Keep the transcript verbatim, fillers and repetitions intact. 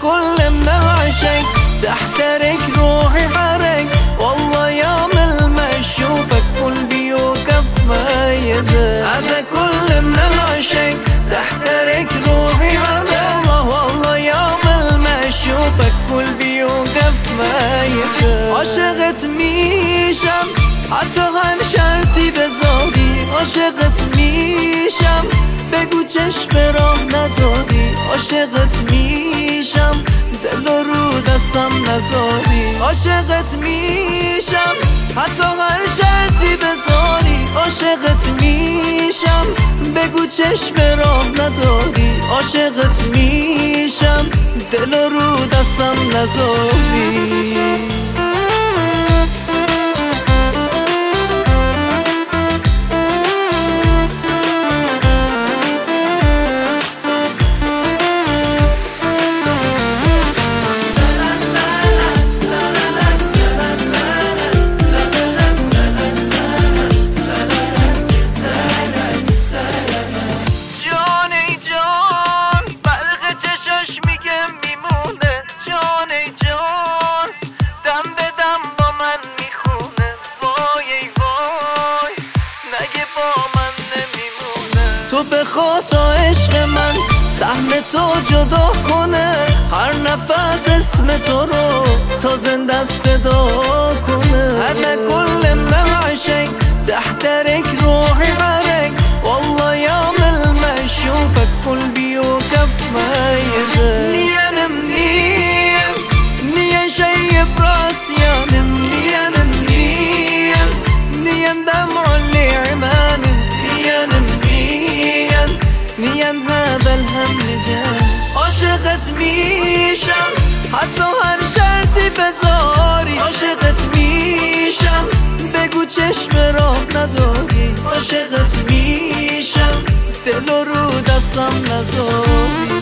كل من العشق تحترق روحي حرق، والله يوم ما اشوفك قلبي وقف ما يدق. انا كل من العشق تحترق روحي حرق، والله والله يوم ما اشوفك قلبي وقف ما يدق. عاشقت میشم حتی هر شرطی بذاری، عاشقت میشم بگو چشم راه نداری، عاشقت میشم دل رو دستم نذاری، عاشقت میشم حتی هر شرطی بذاری، عاشقت میشم بگو چشم راه نداری، عاشقت میشم دل رو دستم نذاری. تو به خاطر عشق من سهم تو جدا کنه، هر نفس اسم تو رو تا زنده صدا کنه. انا كل من العشق تحترق روحي حرق، والله يوم ما اشوفك قلبي وقف ما يدق. نيانم نيم نيان شايف راسي يانم نيانم نيم نيان دمع اللي عمانم نيانم نيان هذا الهم لجان. عاشقت میشم حتی هر شرطی بذاری، عاشقت میشم بگو چشم راه نداری، عاشقت میشم دل رو دستم نذاری.